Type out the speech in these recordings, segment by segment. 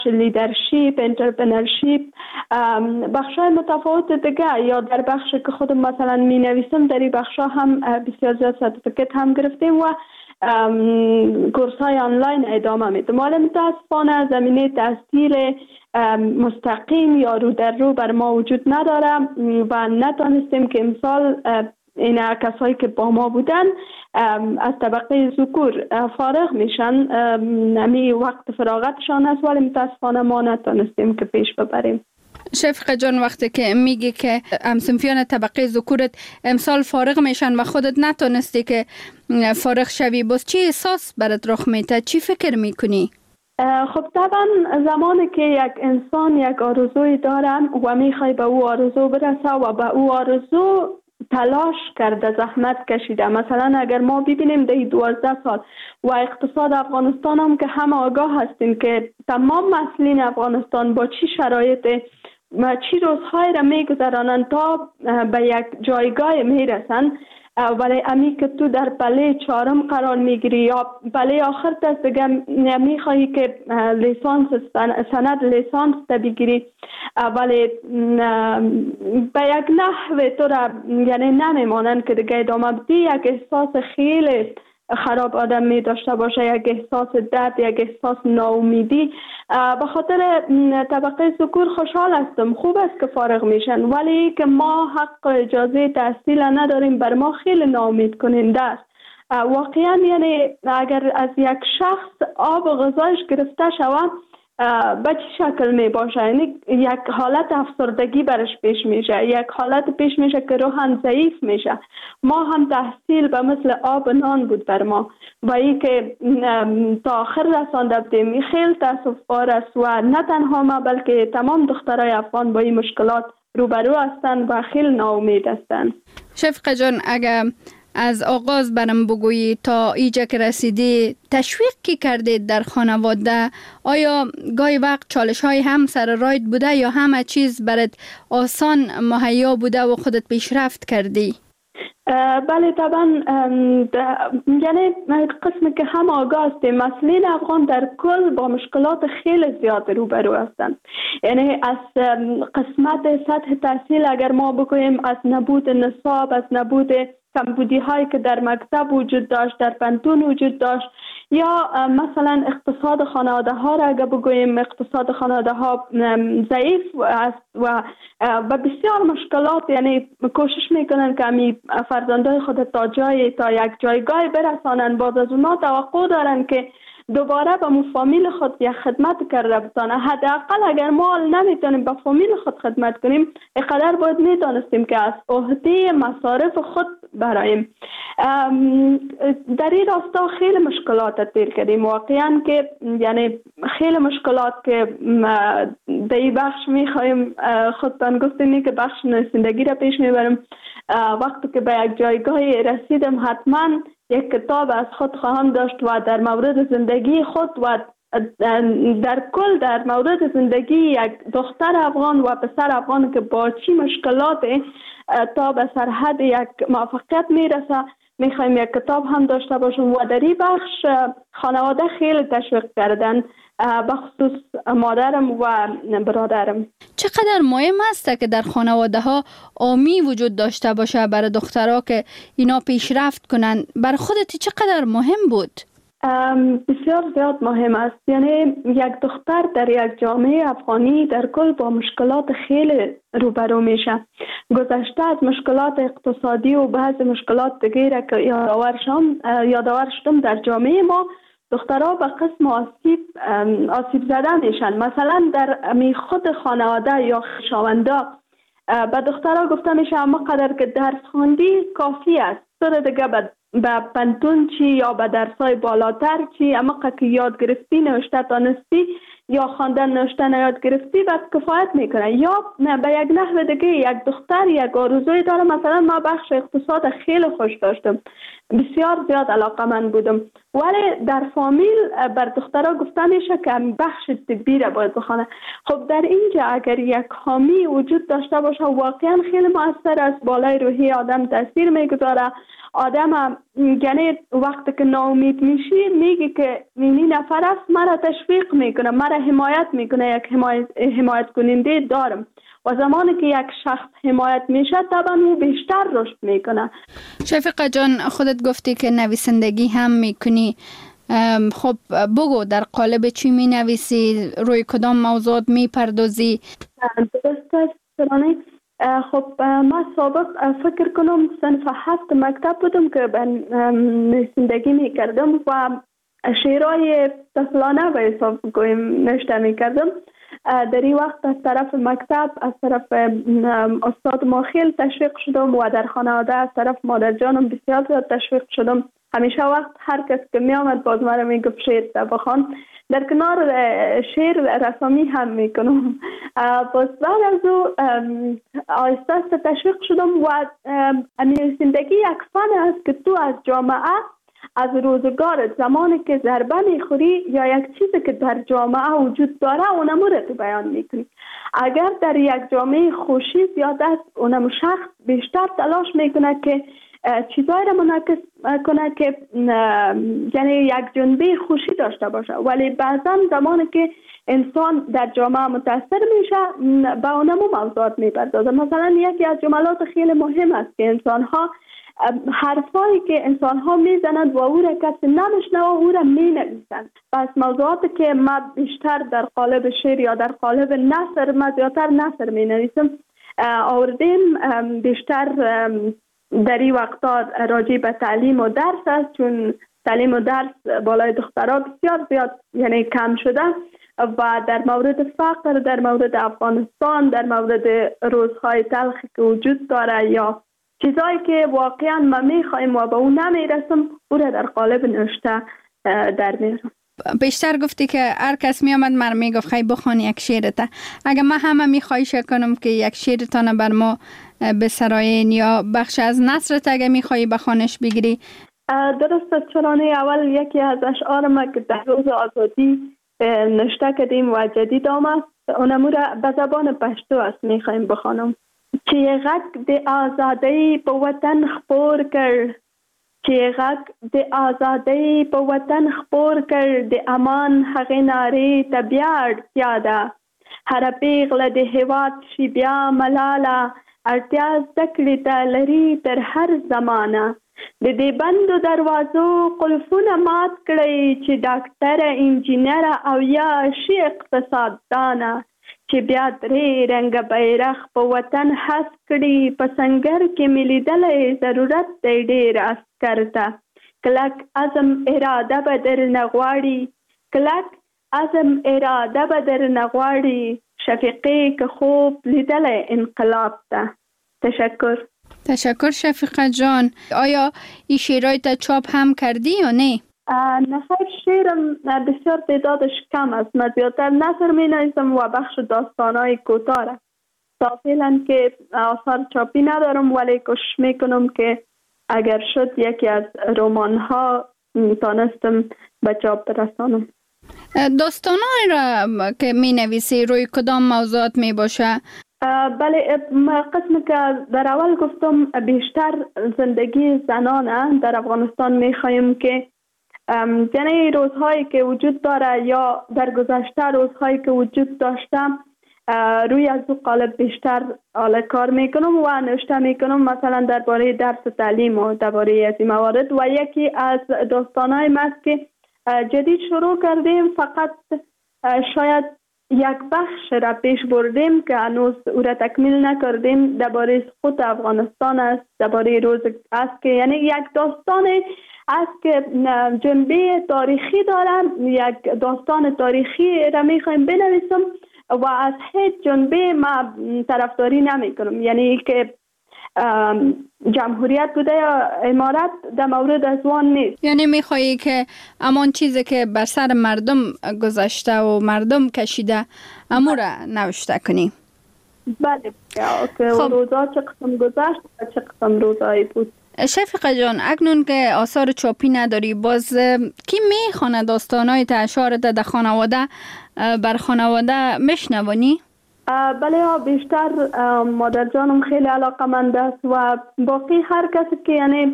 لیدرشپ، انترپرنورشپ، بخشای متفاوت دیگه، یا در بخش که خودم مثلا می نویسم در این بخشا هم بسیار زیاد سرتیفیکت هم گرفتیم و کورس های آنلاین ادامه میدم. ولی متاسفانه زمینه تحصیل مستقیم یا رو در رو بر ما وجود نداره و نتانستیم که امسال این کسایی که با ما بودن از طبقه ذکور فارغ میشن، نمی وقت فراغتشان است، ولی متاسفانه ما نتانستیم که پیش ببریم. شفقه جان، وقتی که میگی که همسنفیان طبقه ذکورت امسال فارغ میشن و خودت نتونستی که فارغ شوی، باز چی احساس برات رخ میده؟ چی فکر میکنی؟ خب طبعا زمانی که یک انسان یک آرزوی داره و میخوای به او آرزو برسه و به او آرزو تلاش کرده، زحمت کشیده، مثلا اگر ما ببینیم در 12 سال و اقتصاد افغانستان هم که همه آگاه هستیم که تمام مسئولین افغانستان با چی شرایط و چی روزهای را میگذرانند تا به یک جایگاه میرسن، ولی امی که تو در پله 4 قرار میگیری یا پله آخر دست دیگه میخواهی که لیسانس سند لیسانس تا بگیری، ولی به یک نحو تو را یعنی نمیمانند که دیگه ادامه بدی، یک احساس خیلی خراب آدم می داشته باشه، یک احساس درد، یک احساس ناامیدی. به خاطر طبقه ذکور خوشحال هستم، خوب است که فارغ میشن، ولی که ما حق اجازه تحصیل نداریم، بر ما خیلی ناامید کننده است. واقعا یعنی اگر از یک شخص آب و غذایش گرفته شود به چه شکل می باشه؟ یعنی یک حالت افسردگی برش پیش میشه، یک حالت پیش میشه که روحاً ضعیف میشه. ما هم تحصیل به مثل آب و نان بود بر ما و ای که تا آخر رسانده بودیم. خیلی تاسف بار است و نه تنها ما بلکه تمام دخترای افغان با این مشکلات روبرو هستند و خیلی ناامید هستند. شفقه جان، اگر از آغاز برم بگویی تا اینجا که رسیدی، تشویق کی کردید در خانواده؟ آیا گاهی وقت چالش های هم سر راید بوده یا همه چیز برات آسان مهیا بوده و خودت پیشرفت کردی؟ بله طبعا، یعنی قسمی که هم آگاه هستیم مسئولین افغان در کل با مشکلات خیلی زیاد روبرو هستند. یعنی از قسمت سطح تحصیل اگر ما بگوییم، از نبود نصاب، از نبود کمبودی هایی که در مکتب وجود داشت، در پانتون وجود داشت، یا مثلا اقتصاد خانواده ها را اگر بگوییم اقتصاد خانواده ها ضعیف است و بسیار مشکلات، یعنی کوشش میکنن که امی فرزندای خود تا یک جایگاه برسانن، باز از اونا توقع دارن که دوباره به فامیل خود یک خدمت کرده بتانه. حداقل اگر ما نمیتونیم به فامیل خود خدمت کنیم، اینقدر باید میدانستیم که از عهده مصارف خود برایم. در این راستا خیلی مشکلات تیر کردیم واقعا، که یعنی خیلی مشکلات که در این بخش میخوایم خودتان گفتیم که بخش نویسندگی را پیش میبرم. وقتی که به یک جایگاهی رسیدم حتما یک کتاب از خود خواهم داشت و در مورد زندگی خود و در کل در مورد زندگی یک دختر افغان و پسر افغان که با چی مشکلات تا به سرحد یک موفقیت میرسه میخوایم یک کتاب هم داشته باشم. و در این بخش خانواده خیلی تشویق کردن، بخصوص مادرم و برادرم. چقدر مهم است که در خانواده ها آمی وجود داشته باشه برای دخترها که اینا پیشرفت کنن؟ برای خودت چقدر مهم بود؟ بسیار زیاد مهم است. یعنی یک دختر در یک جامعه افغانی در کل با مشکلات خیلی روبرو میشه. گذشته از مشکلات اقتصادی و بعض مشکلات دیگه که یادآور شدم در جامعه ما، دخترها به قسم آسیب زده میشن. مثلا در خود خانواده یا خویشاوندا به دخترها گفته میشه اما قدر که درس خواندی کافی است، سر دیگه به پانتون چی یا به درسای بالاتر چی، اما که یاد گرفتی نوشته دانستی یا خواندن نوشته یاد گرفتی بعد کفایت میکنه. یا به یک نحو دیگه یک دختر یک آرزوی داره. مثلا ما بخش اقتصاد خیلی خوش داشتم، بسیار زیاد علاقه من بودم، ولی در فامیل بر دخترها گفته میشه که بخش طبی را باید بخونه. خب در اینجا اگر یک حامی وجود داشته باشه واقعا خیلی مؤثر است، بالای روحی آدم تاثیر میگذاره، آدم یعنی وقتی که ناامید میشی میگه که این نفر است مرا تشویق میکنه، مرا حمایت میکنه، یک حمایت کننده دارم. و زمانی که یک شخص حمایت میشه طبعا او بیشتر رشد میکنه. شفیقه جان، خودت گفتی که نویسندگی هم میکنی. خب بگو در قالب چی می نویسی؟ روی کدام موضوعات می پردازی؟ درست است سرانه. خب ما سابق فکر کنم صنف 7 مکتب بودم که نویسندگی می کردم و شعرهای طفلانه به حساب گویم نوشته می کردم. در این وقت از طرف مکتب، از طرف استاد ما خیلی تشویق شدم و در خانواده از طرف مادر جانم بسیار زیاد تشویق شدم. همیشه وقت هر کس که می آمد باز مرا می گفت شعر بخوان. در کنار شعر رسامی هم می کنم. باز بعد از او آهسته آهسته تشویق شدم و نویسندگی یک فن است که تو از جامعه، از روزگار زمانی که ضربه میخوری یا یک چیزی که در جامعه وجود داره اونمو رو تو بیان میکنی. اگر در یک جامعه خوشی زیاد است اونمو شخص بیشتر تلاش میکنه که چیزایی رو منعکس کنه که یعنی یک جنبه خوشی داشته باشه، ولی بعضا زمانی که انسان در جامعه متاثر میشه به اونمو موضوعات میپردازه. مثلا یکی از جملات خیلی مهم است که انسانها حرفایی که انسانها میزنند و او را کسی نمیشنوه او را مینویسند. پس موضوعاتی که ما بیشتر در قالب شعر یا در قالب نثر، ما زیادتر نثر مینویسم، آوردیم بیشتر در این وقتا راجع به تعلیم و درس است، چون تعلیم و درس بالای دخترها بسیار زیاد یعنی کم شده و در مورد فقر، در مورد افغانستان، در مورد روزهای تلخی که وجود داره یا چیزایی که واقعا ما میخوایم و به اون نمیرسم او را در قالب نوشته در میارم. بیشتر گفتی که هر کس می آمد من میگفت خیلی بخوان یک شعرت. اگر ما همه میخواهیش کنم که یک شعرتان بر ما بسراین یا بخش از نثرت اگر میخوایی بخوانش بگیری. درست است. چرانه اول یکی از اشعار ما که در روز آزادی نوشته کردیم و جدید آمد، اونمو را به زبان پشتو است میخوایم بخوانم. چه غک د آزادی په وطن خپور کړ، چه غک د آزادی په وطن خپور کړ، د امان هغې نارې ته بیا اړتیا ده. هره پیغله د هېواد شي بیا ملاله، اړتیا زده کړې ته لري تر هر زمانه. د دې بندو دروازو قلفونه مات کړئ چې ډاکټره، انجینره او یا شي اقتصاددانه، چې بیا درې رنګه بیرغ په وطن هس کړي. په سنګر کې مې لیدلی ضرورت دی ډېر عسکر ته. کلک عزم اراده به درنه غواړي، کلک عزم اراده به درنه غواړي، شفیقې که خوب لیدلی انقلاب ته. تشکر شفیقه جان. آیا این شعرهای تا چاپ هم کردی یا نه؟ نه خیر، شعرم بسیار تعدادش کم است. من زیادتر نثر می نویسم و بخش داستانهای کوتاه. تا فعلا که آثار چاپی ندارم، ولی کوشش میکنم که اگر شد یکی از رمان ها تانستم به چاپ برسانم. داستانهای را که می نویسی روی کدام موضوعات می باشه؟ بله، قسمی که در اول گفتم بیشتر زندگی زنانه در افغانستان میخوایم که یعنی روزهایی که وجود داره یا در گذشته روزهایی که وجود داشته روی از او قالب بیشتر کار میکنم و نوشته میکنم، مثلا درباره درس تعلیم و درباره از این موارد. و یکی از داستانهای ما است که جدید شروع کردیم، فقط شاید یک بخش را پیش بردیم که هنوز او را تکمیل نکردیم، درباره سقوط افغانستان است، درباره روز است که یعنی یک داستان است که جنبه تاریخی دارن، یک داستان تاریخی را میخوایم بنویسم و از هیچ جنبه ما طرفداری نمی کنم، یعنی که جمهوریت بوده یا امارت در مورد از وان نیست. یعنی میخوایی که امان چیزی که بر سر مردم گذشته و مردم کشیده امو را نوشته کنی؟ بله، که روزا چه قسم گذشت و چه قسم روزایی بود. شفیقه جان، اکنون که آثار چاپی نداری، باز کی میخونه داستانهای اشعارت در خانواده بر خانواده میشنوانی؟ بله، بیشتر مادر جانم خیلی علاقمند است و باقی هر کسی که یعنی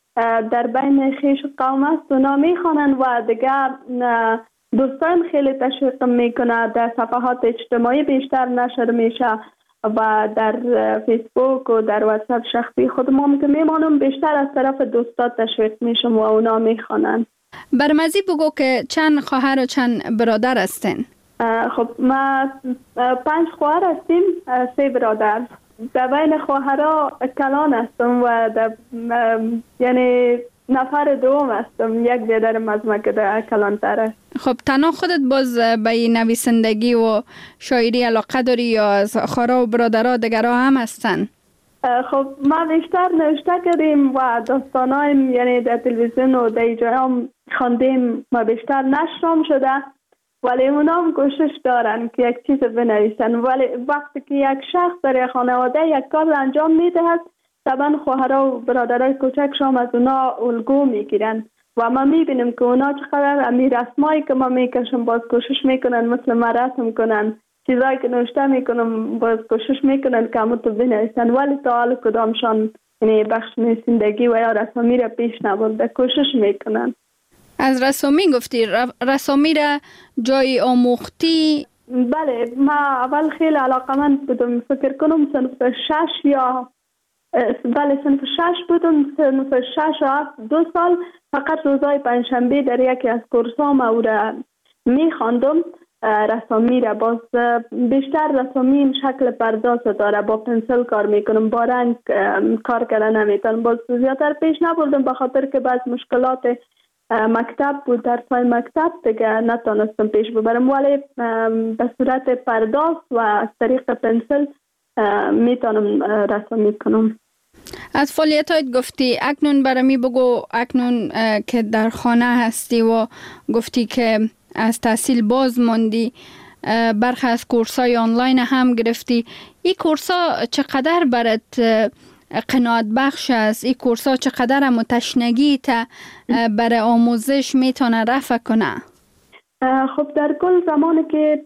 در بین خیش قوم است اونا میخوانن و دیگر دوستان خیلی تشویق میکنه. در صفحات اجتماعی بیشتر نشر میشه و در فیسبوک و در واتساپ شخصی خود ما که میمانم بیشتر از طرف دوستات تشویق میشم و اونا میخوانن. برمزی بگو که چند خواهر و چند برادر هستین؟ خب ما 5 خواهر هستیم، 3 برادر. در بین خواهرها کلان هستم و یعنی نفر دوم هستم. یک برادرم از ما که در کلان تره. خب تنها خودت باز به نویسندگی و شاعری علاقه داری یا از خواهرها و برادرها دیگرها هم هستن؟ خب ما بیشتر نوشته کردیم و داستانایم یعنی در تلویزیون و در جای هم خواندیم و بیشتر نشرم شده، ولی اونا هم کوشش دارن که یک چیز بنویسن. ولی وقتی که یک شخص در یک خانواده یک کار انجام میدهد طبعا خواهرها و برادرای کوچکشان از اونا الگو میگیرن و ما میبینیم که اونا چقدر امی رسمایی که ما میکشم باز کوشش میکنن مثل ما رسم کنن، چیزایی که نوشته میکنم باز کوشش میکنن که همون تو بنویسن، ولی تا حال کدامشان یعنی بخش نویسندگی و یا رسامی را پیش نبرده کوشش میکنن. از رسامی گفتی، رسامی را جای آموختی؟ بله، ما اول خیلی علاقمند بودم، فکر کنم صنف 6 یا صنف 6 بودم، صنف 6 و 2 سال فقط روزای پنجشنبه در یکی از کورسام او را میخواندم رسامی را. باز بیشتر رسامی این شکل پرداز داره، با پنسل کار میکنم، با رنگ کار کردن نمیتونم، باز زیادتر پیش نبردم به خاطر که بعض مشکلات مکتب بود، درسای مکتب دیگه نتونستم پیش ببرم، ولی به صورت پرداز و از طریق پنسل میتونم رسامی کنم. از فعالیتات گفتی، اکنون برمی بگو اکنون که در خانه هستی و گفتی که از تحصیل باز موندی، برخی از کورسای آنلاین هم گرفتی، این کورسا چقدر برات قناعت بخش است؟ این کورسا چقدر هم تشنگی تا برای آموزش میتونه رفع کنه؟ خب در کل زمانی که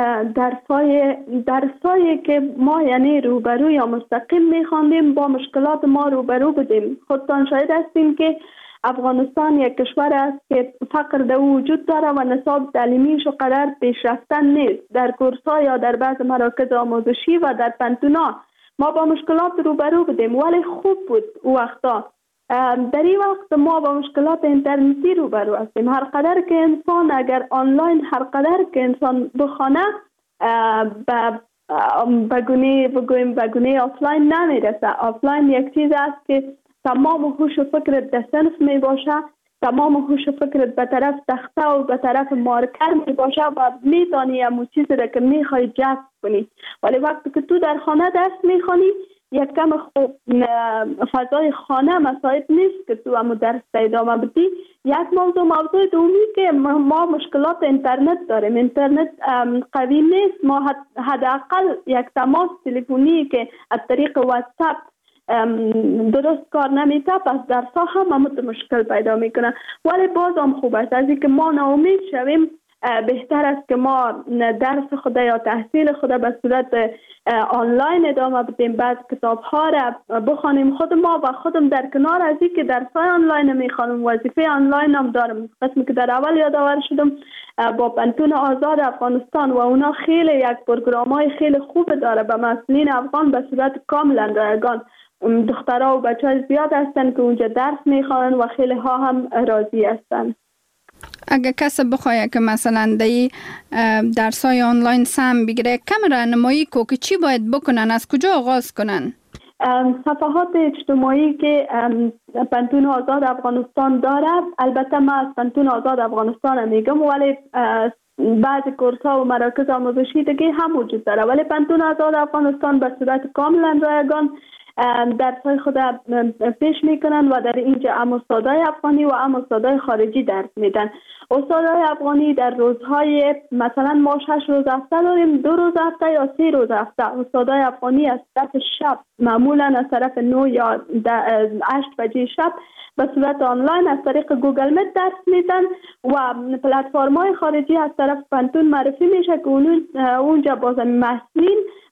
درسایی که ما یعنی روبرو یا مستقیم میخواندیم با مشکلات ما روبرو بودیم. خودتان شاهد هستیم که افغانستان یک کشور است که فقر در وجود داره و نصاب تعلیمیش قدر پیشرفتن نیست. در کورس‌ها یا در بعض مراکز آموزشی و در پنتونا ما با مشکلات روبرو بودیم، ولی خوب بود او وقتا. در این وقت ما با مشکلات اینترنتی روبرو هستیم. هر قدر که انسان اگر آنلاین هر قدر که انسان بخونه بگونه آفلاین نمیرسه. آفلاین یک چیز است که تمام هوش و فکرت در صنف می باشه، تمام هوش و فکرت به طرف تخته و به طرف مارکر می باشه و میتونی همون چیزی را که میخوای جذب کنی. ولی وقتی که تو در خانه درس میخوانی یک کم خوب فضای خانه مساعد نیست که تو همون درس ادامه بدی. یک موضوع دومی که ما مشکلات اینترنت داریم، اینترنت قوی نیست. ما حداقل یک تماس تلفنی که از طریق واتساپ درست کار نمیده، پس درس ها هم مشکل پیدا میکنه. ولی باز هم خوب است از اینکه ما ناامید شویم، بهتر است که ما درس خود یا تحصیل خود به صورت آنلاین ادامه بدیم، بعد کتاب ها را بخوانیم خود ما و خودم در کنار از اینکه درس های آنلاین میخوانم وظیفه آنلاین هم دارم. قسمی که در اول یادآور شدم با پنتون آزاد افغانستان و اونا خیلی یک پروگرام های خیلی خوب داره به مسئولین افغان به صورت کاملا رایگان. دخترها و بچه های زیاد هستن که اونجا درس میخوانن و خیلی ها هم راضی هستن. اگه کسی بخواه که مثلا دی درسای آنلاین سم بگیره، کم راهنمایی کو که چی باید بکنن، از کجا آغاز کنن؟ صفحات اجتماعی که پنتون آزاد افغانستان داره، البته من از پنتون آزاد افغانستان میگم، ولی بعضی کورس ها و مراکز آموزشی دیگه هم وجود داره، ولی پنتون آزاد افغانستان به صورت کاملا رایگان درس های خود پیش میکنن و در اینجا هم استادای افغانی و هم استادای خارجی درس میدن. استادای افغانی در روزهای مثلا ما 6 روز هفته داریم، 2 روز هفته یا 3 روز هفته. استادای افغانی از طرف شب معمولا از طرف 9 یا 8 بجه شب به صورت آنلاین از طریق گوگل میت درس میدن و پلتفرم‌های خارجی از طرف پنتون معرفی میشه که اونجا باز مسئولین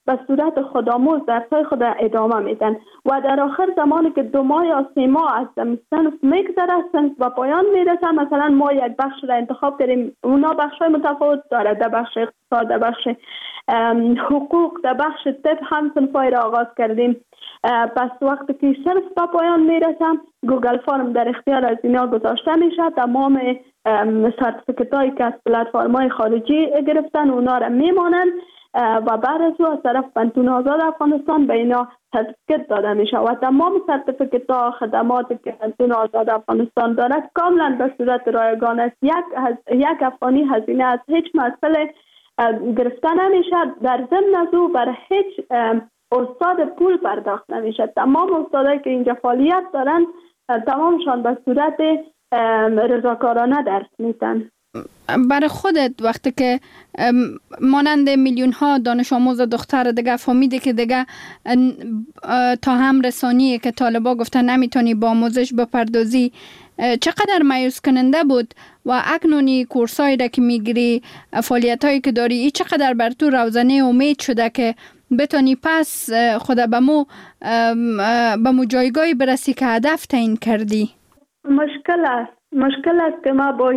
به صورت خودآموز درسای خود ادامه میدن و در آخر زمانی که 2 ماه یا 3 ماه از صنف میگذرستند و پایان میرسن، مثلا ما یک بخش را انتخاب کردیم، اونا بخش های متفاوت داره، در بخش اقتصاد، در بخش حقوق، در بخش طب هم صنفای را آغاز کردیم. پس وقتی که صرف به پایان میرسم، گوگل فرم در اختیار از اینا گذاشته میشه. تمام سرتیفیکت هایی که از پلتفرم های خارجی گرفتن اونا را میمانند و بعد از او از طرف پانتون آزاد افغانستان به اینا سرتیفیکت داده میشه و تمام سرتیفیکت ها خدماتی که پانتون آزاد افغانستان دارد کاملا به صورت رایگان است. یک افغانی هزینه از هیچ مسئله گرفته نمیشه. در ضمن از او بر هیچ استاد پول پرداخت نمیشه. تمام استادایی که اینجا فعالیت دارن تمامشان به صورت رضاکارانه درس میدن. برای خودت وقتی که مانند میلیون ها دانش آموز دختر دیگه فهمیده که دیگه تا هم رسانیه که طالبا گفتن نمیتونی با آموزش بپردازی، چقدر مایوس کننده بود و اکنونی کورسایی را که میگیری، فعالیت هایی که داری، ای چقدر بر تو روزانه امید شده که بتونی پس خود به مو جایگاهی برسی که هدف تعیین کردی؟ مشکل است که ما با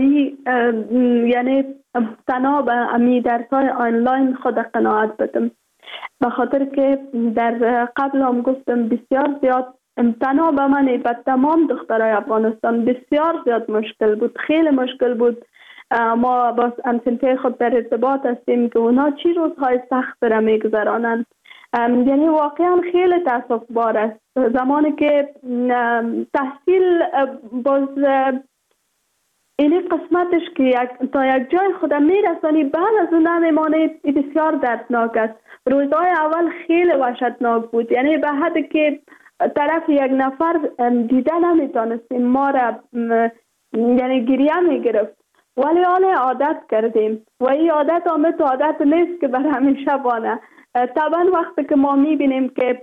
یعنی تنها به امی درسای آنلاین خود قناعت بدم، به خاطر که در قبل هم گفتم بسیار زیاد تنها به من به تمام دخترای افغانستان بسیار زیاد مشکل بود، خیلی مشکل بود. ما با همسنفی خود در ارتباط هستیم که اونا چی روزهای سخت را میگذرانند. یعنی واقعا خیلی تاسف بار است زمانی که تحصیل باز اینی قسمتش که تا یک جای خود میرسانی بعد از اون نمیمانه، بسیار دردناک است. روزهای اول خیلی وحشتناک بود، یعنی به حدی که طرف یک نفر دیده نمیتونستیم، ما را یعنی گریه میگرفت، ولی حالا عادت کردیم و این عادت عادت نیست که بر همیشه بانه. طبعا وقتی که ما میبینیم که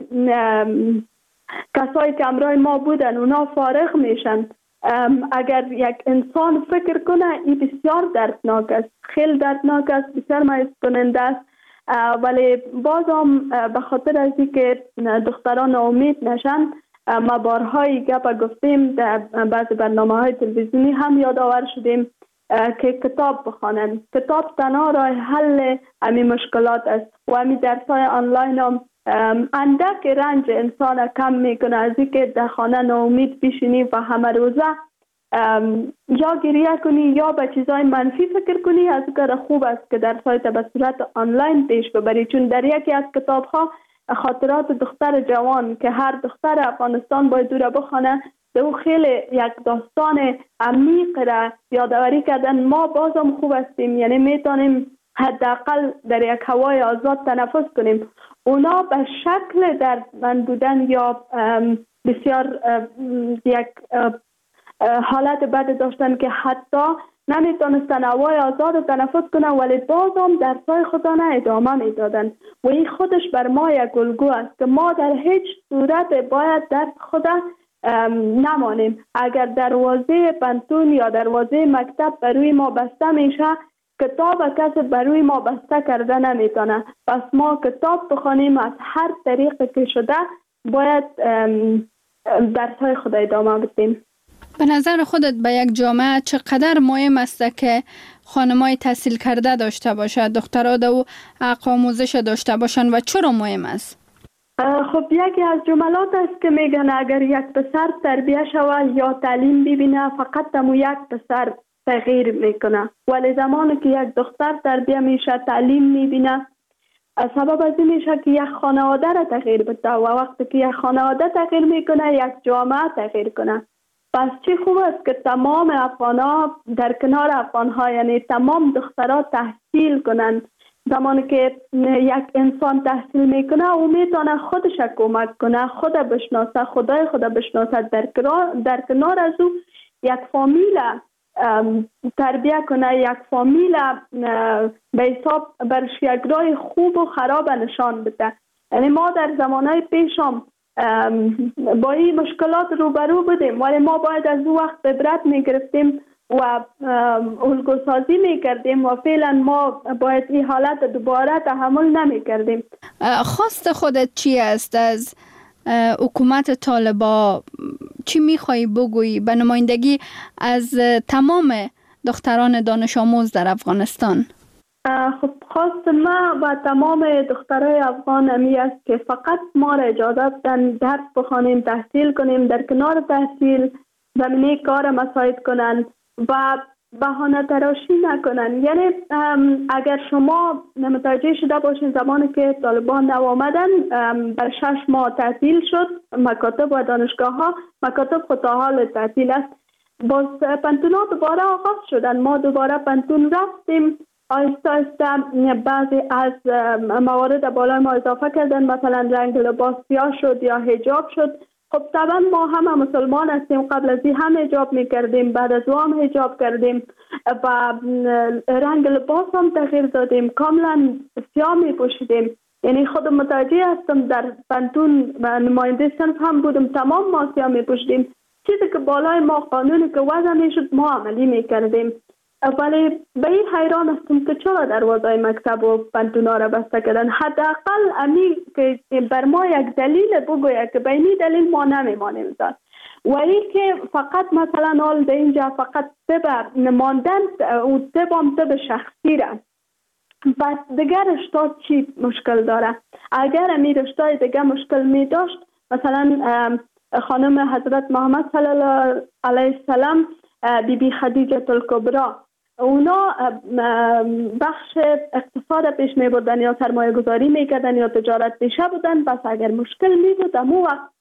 کسایی که همراه ما بودن اونا فارغ میشن، اگر یک انسان فکر کنه این بسیار دردناک است، خیلی دردناک است، بسیار مایوس کننده است. ولی باز هم به خاطر از اینکه دختران امید نشن، ما بارهای گپ گفتیم، در بعضی برنامه‌های تلویزیونی هم یادآور شدیم که کتاب بخوانند. کتاب تنها راه حل همین مشکلات است و همین درس‌های آنلاین هم اندک رنج انسان کم میکنه از اینکه در خانه ناامید بشینی و همه روزه یا گریه کنی یا به چیزای منفی فکر کنی. از کار خوب است که درس‌های به صورت آنلاین پیش ببری، چون در یکی از کتاب‌ها خاطرات دختر جوان که هر دختر افغانستان باید دوره بخونه، او خیلی یک داستان عمیق را یادآوری کردن. ما بازم خوب هستیم، یعنی میتونیم حداقل در یک هوای آزاد تنفس کنیم. اونا به شکل دردمند بودن یا بسیار یک حالت بد داشتن که حتی نمیتونستن هوای آزاد تنفس کنن، ولی بازم درسای خودانه ادامه میدادن و این خودش بر ما یک الگو است که ما در هیچ صورت باید درس خود نمانیم. اگر دروازه پانتون یا دروازه مکتب بروی ما بسته میشه، کتاب کسی بروی ما بسته کرده نمیتونه. پس ما کتاب بخونیم، از هر طریقی که شده باید درس‌های خود ادامه بدیم. به نظر خودت به یک جامعه چقدر مهم است که خانم‌های تحصیل کرده داشته باشد، دخترها دو حق آموزش داشته باشند و چرا مهم است؟ خب یکی از جملات است که میگن اگر یک پسر تربیه شود یا تعلیم ببینه، فقط تمو یک پسر تغییر میکنه، ولی زمانی که یک دختر تربیه میشه، تعلیم میبینه، سبب از این میشه که یک خانواده را تغییر بده و وقتی که یک خانواده تغییر میکنه، یک جامعه تغییر کنه. پس چی خوب است که تمام افغان‌ها در کنار افغان‌ها، یعنی تمام دخترها تحصیل کنند. زمانی که یک انسان تحصیل میکنه او میتونه خودش کمک کنه، خود بشناسه، خدای خود بشناسه، در کنار از او یک فامیل تربیه کنه، یک فامیل به حساب برش یک راه خوب و خراب نشان بده. یعنی ما در زمانهای پیشم با این مشکلات روبرو بودیم، ولی ما باید از او وقت عبرت میگرفتیم و الگوسازی میکردیم و فعلا ما باید این حالت دوباره تحمل نمیکردیم. خواست خودت چی است از حکومت طالبان؟ چی میخوایی بگویی به نمایندگی از تمام دختران دانش آموز در افغانستان؟ خب خواست ما و تمام دخترای افغان امی است که فقط ما را اجازه بدن درس بخوانیم، تحصیل کنیم، در کنار تحصیل زمینه کار مساعد کنن و بهانه تراشی نکنن. یعنی اگر شما متوجه شده باشین زمانی که طالبان نو آمدن بر 6 ماه تعطیل شد مکاتب و دانشگاه ها، مکاتب خود تا حال تعطیل است. باز پنتون ها دوباره آغاز شدن، ما دوباره پنتون رفتیم، آهسته آهسته بعضی از موارد بالای ما اضافه کردن، مثلا رنگ لباس سیاه شد یا حجاب شد. خب طبعا ما همه مسلمان هستیم، قبل از این هم حجاب میکردیم، بعد از او هم حجاب کردیم و رنگ لباس هم تغییر دادیم، کاملا سیاه میپوشیدیم. یعنی خودم متوجه هستم در پنتون و نماینده صنف هم بودم، تمام ما سیاه میپوشیدیم. چیزی که بالای ما قانونی که وضع میشد ما عملی میکردیم. ولی به این حیران هستم که چرا دروازه مکتب و پنتونا را بسته کردن. حداقل امی که بر ما یک دلیل بگوید که به این دلیل ما نمیمانیم داد و این که فقط مثلا حال در اینجا فقط طب ماندن و طب شخصی را، بس دیگر رشته چی مشکل داره؟ اگر امی رشته دیگر مشکل می داشت، مثلا خانم حضرت محمد صلی الله علیه السلام، بی بی خدیجه الکبری، اونا بخش اقتصاد پیش می بردن یا سرمایه گذاری می کردن یا تجارت پیشه بودن، بس اگر مشکل می بود امو وقت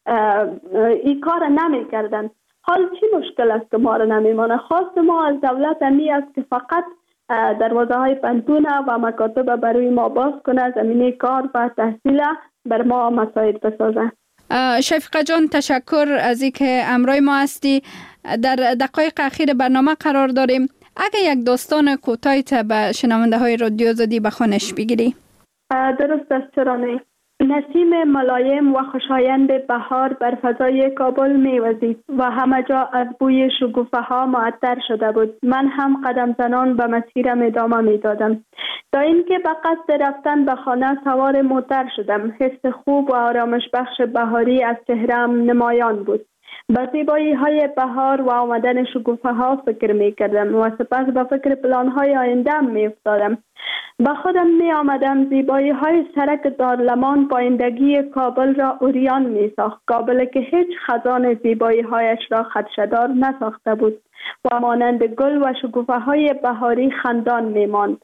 این کار نمی کردن. حال چی مشکل است که ما را نمی مانه؟ خواست ما از دولت امی است که فقط دروازه های پنتون و مکاتب برای ما باز کنه، زمینه کار و تحصیل بر ما مساعد بسازه. شفیقه جان، تشکر از اینکه همراه ما هستی. در دقایق اخیر برنامه قرار داریم. اگه یک داستان کوتاهی به شنونده های رادیو آزادی به خوانش بگیری؟ درست است، چرا نه؟ نسیم ملایم و خوشایند بهار بر فضای کابل می‌وزید و همه جا از بوی شکوفه ها معطر شده بود. من هم قدم زنان به مسیرم ادامه می‌دادم تا اینکه به قصد رفتن به خانه سوار موتر شدم. حس خوب و آرامش بخش بهاری از چهره‌ام نمایان بود. به زیبایی های بهار و آمدن شکوفه ها فکر می کردم و سپس به فکر پلان های آینده می افتادم. به خودم می آمدم زیبایی های سرک دارلمان پایندگی کابل را عریان می ساخت. کابل که هیچ خزان زیبایی هایش را خدشه‌دار نساخته بود و مانند گل و شکوفه های بهاری خندان می ماند.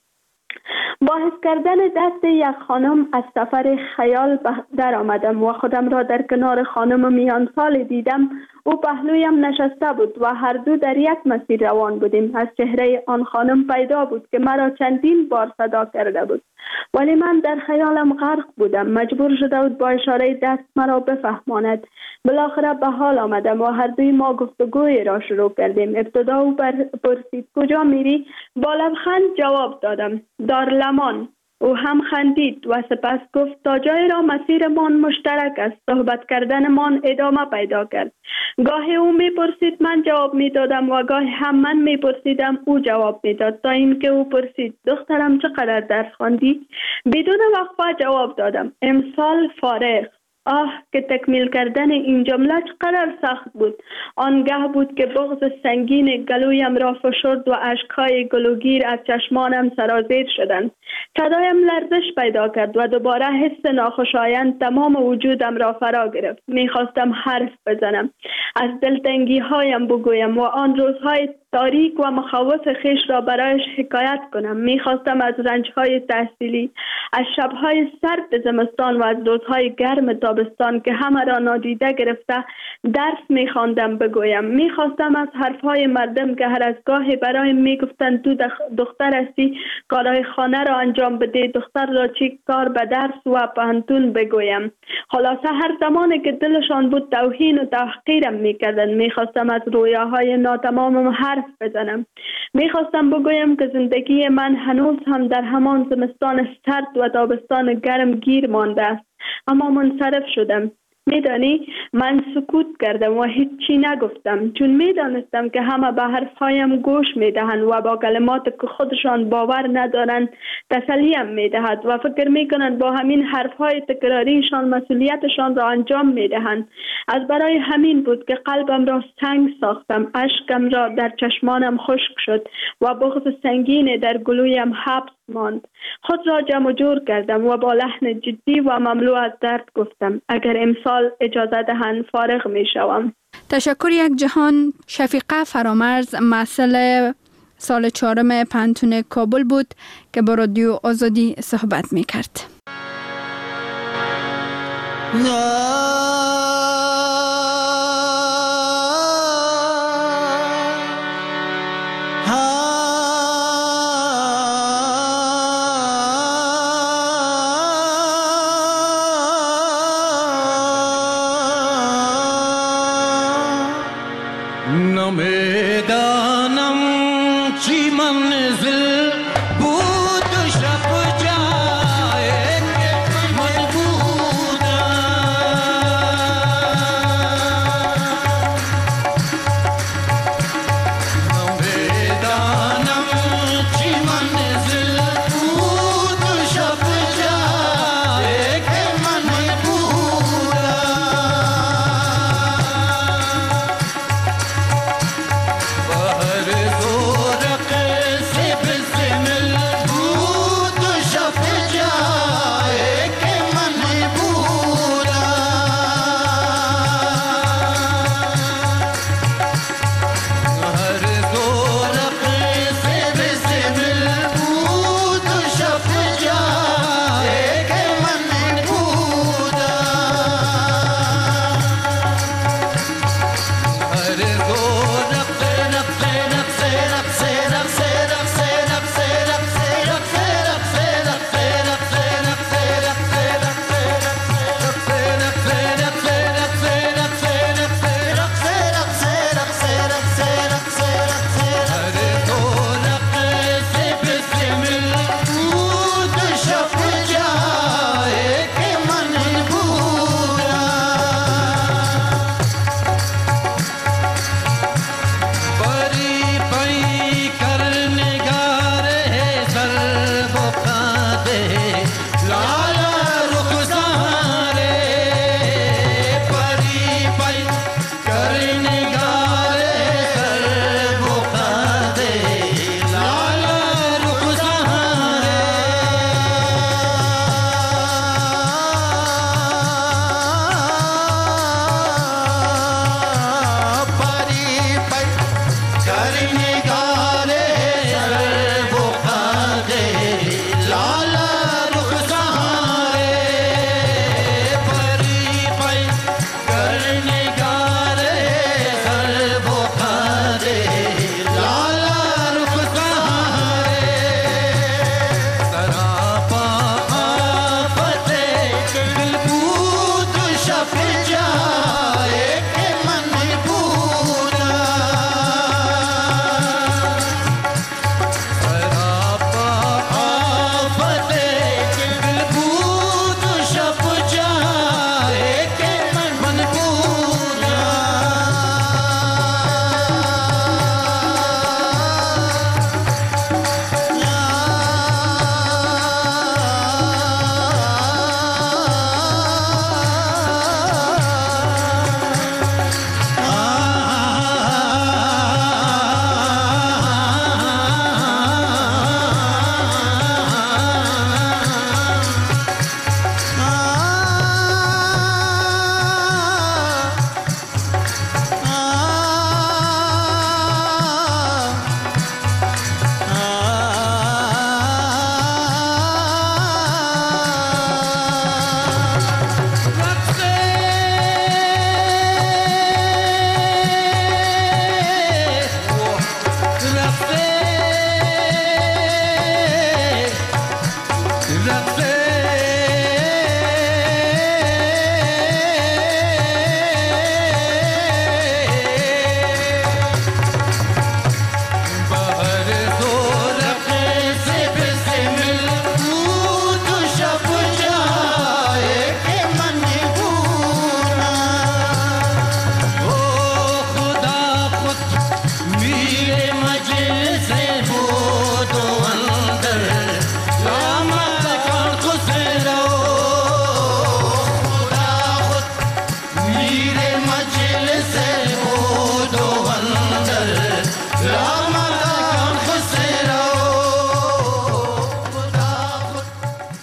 با حس کردن دست یک خانم از سفر خیال در آمدم و خودم را در کنار خانم میان سال دیدم. او پهلویم نشسته بود و هر دو در یک مسیر روان بودیم. از چهره آن خانم پیدا بود که مرا چندین بار صدا کرده بود، ولی من در خیالم غرق بودم. مجبور شده بود با اشاره دست مرا بفهماند. بالاخره به حال آمدم و هر دوی ما گفتگوی را شروع کردیم. ابتدا او پرسید کجا میری؟ با لبخند جواب دادم دارلمان. او هم خندید و سپس گفت تا جای را مسیرمان مشترک است. صحبت کردنمان ادامه پیدا کرد. گاهی او میپرسید من جواب میدادم و گاهی هم من میپرسیدم او جواب میداد، تا اینکه او پرسید دخترم چقدر درس خواندی؟ بدون وقفه جواب دادم امسال فارغ. که تکمیل کردن این جمله چقدر سخت بود. آنگاه بود که بغض سنگین گلویم را فشرد و اشکهای گلوگیر از چشمانم سرازیر شدند. صدایم لرزش پیدا کرد و دوباره حس ناخوشایند تمام وجودم را فرا گرفت. میخواستم حرف بزنم، از دلتنگی هایم بگویم و آن روزهای تاریک و مخاوف خیش را برایش حکایت کنم. میخواستم از رنجهای تحصیلی، از شبهای سرد زمستان و از روزهای گرم تابستان که همه را نادیده گرفته درس میخواندم بگویم. میخواستم از حرفهای مردم که هر از گاهی برایم میگفتند تو دختر هستی کارهای خانه را انجام بده، دختر را چی کار به درس و پانتون بگویم. خلاصه هر زمانی که دلشان بود توهین و تحقیرم میکردند. میخواستم از رویاهای ناتمامم حرف بزنم. میخواستم بگویم که زندگی من هنوز هم در همان زمستان سرد و تابستان گرم گیر مانده است، اما منصرف شدم. میدانی من سکوت کردم و هیچی نگفتم، چون میدانستم که همه به حرفهایم گوش میدهند و با کلمات که خودشان باور ندارند تسلیم میدهد و فکر میکنند با همین حرفهای تکراریشان مسئولیتشان را انجام میدهند. از برای همین بود که قلبم را سنگ ساختم، اشکم را در چشمانم خشک شد و بغض سنگین در گلویم حبس ماند. خود را جمع جور کردم و با لحن جدی و مملو از درد گفتم اگر امسال اجازه دهند فارغ می شوم. تشکر یک جهان. شفیقه فرامرز مسئله سال 4 پانتون کابل بود که با رادیو آزادی صحبت می کرد.